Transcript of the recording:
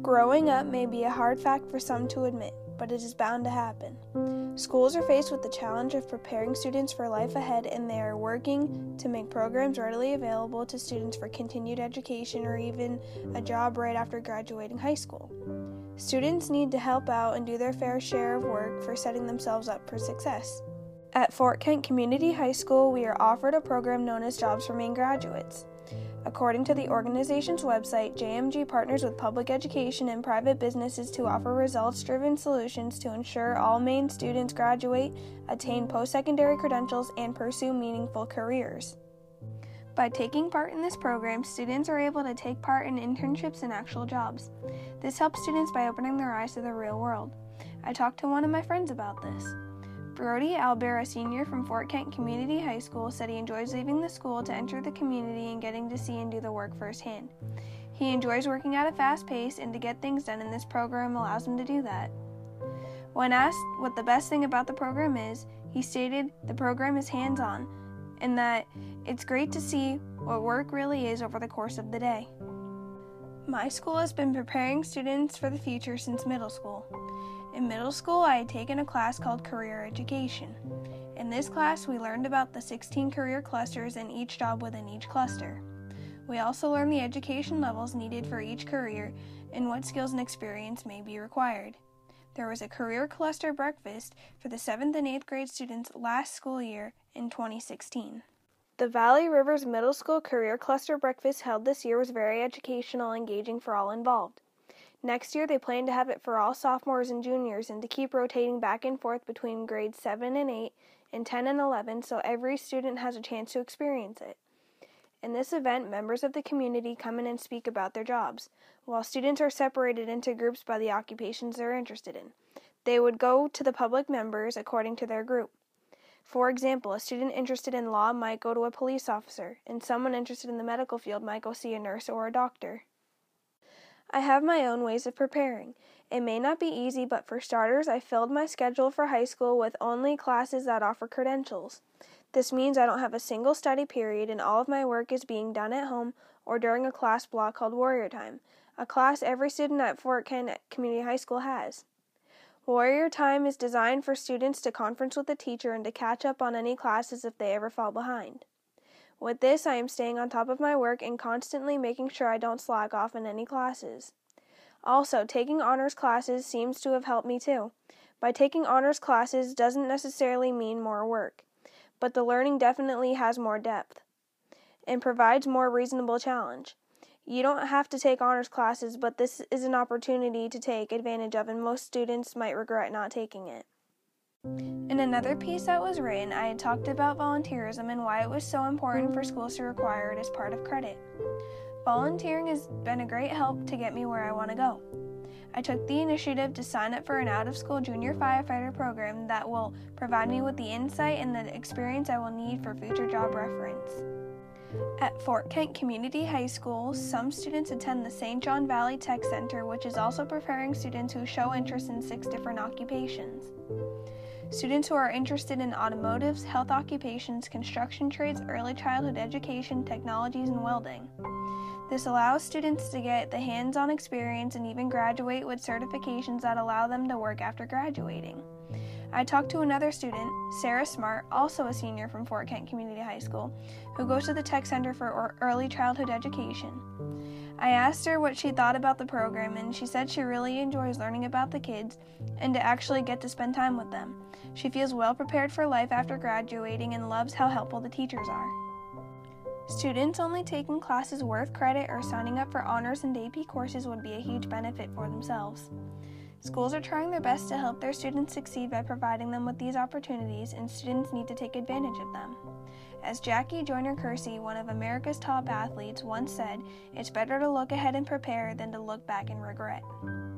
Growing up may be a hard fact for some to admit, but it is bound to happen. Schools are faced with the challenge of preparing students for life ahead, and they are working to make programs readily available to students for continued education or even a job right after graduating high school. Students need to help out and do their fair share of work for setting themselves up for success. At Fort Kent Community High School, we are offered a program known as Jobs for Maine Graduates. According to the organization's website, JMG partners with public education and private businesses to offer results-driven solutions to ensure all Maine students graduate, attain post-secondary credentials, and pursue meaningful careers. By taking part in this program, students are able to take part in internships and actual jobs. This helps students by opening their eyes to the real world. I talked to one of my friends about this. Brody Albert, a senior from Fort Kent Community High School, said he enjoys leaving the school to enter the community and getting to see and do the work firsthand. He enjoys working at a fast pace, and to get things done in this program allows him to do that. When asked what the best thing about the program is, he stated the program is hands-on, and that it's great to see what work really is over the course of the day. My school has been preparing students for the future since middle school. In middle school, I had taken a class called Career Education. In this class, we learned about the 16 career clusters and each job within each cluster. We also learned the education levels needed for each career and what skills and experience may be required. There was a career cluster breakfast for the 7th and 8th grade students last school year in 2016. The Valley Rivers Middle School Career Cluster Breakfast held this year was very educational and engaging for all involved. Next year, they plan to have it for all sophomores and juniors and to keep rotating back and forth between grades 7 and 8 and 10 and 11 so every student has a chance to experience it. In this event, members of the community come in and speak about their jobs, while students are separated into groups by the occupations they're interested in. They would go to the public members according to their group. For example, a student interested in law might go to a police officer, and someone interested in the medical field might go see a nurse or a doctor. I have my own ways of preparing. It may not be easy, but for starters, I filled my schedule for high school with only classes that offer credentials. This means I don't have a single study period, and all of my work is being done at home or during a class block called Warrior Time, a class every student at Fort Kent Community High School has. Warrior Time is designed for students to conference with the teacher and to catch up on any classes if they ever fall behind. With this, I am staying on top of my work and constantly making sure I don't slack off in any classes. Also, taking honors classes seems to have helped me too. By taking honors classes doesn't necessarily mean more work, but the learning definitely has more depth and provides more reasonable challenge. You don't have to take honors classes, but this is an opportunity to take advantage of, and most students might regret not taking it. In another piece that was written, I had talked about volunteerism and why it was so important for schools to require it as part of credit. Volunteering has been a great help to get me where I want to go. I took the initiative to sign up for an out-of-school junior firefighter program that will provide me with the insight and the experience I will need for future job reference. At Fort Kent Community High School, some students attend the St. John Valley Tech Center, which is also preparing students who show interest in 6 different occupations. Students who are interested in automotives, health occupations, construction trades, early childhood education, technologies, and welding. This allows students to get the hands-on experience and even graduate with certifications that allow them to work after graduating. I talked to another student, Sarah Smart, also a senior from Fort Kent Community High School, who goes to the Tech Center for Early Childhood Education. I asked her what she thought about the program, and she said she really enjoys learning about the kids and to actually get to spend time with them. She feels well prepared for life after graduating and loves how helpful the teachers are. Students only taking classes worth credit or signing up for honors and AP courses would be a huge benefit for themselves. Schools are trying their best to help their students succeed by providing them with these opportunities, and students need to take advantage of them. As Jackie Joyner-Kersee, one of America's top athletes, once said, "It's better to look ahead and prepare than to look back and regret."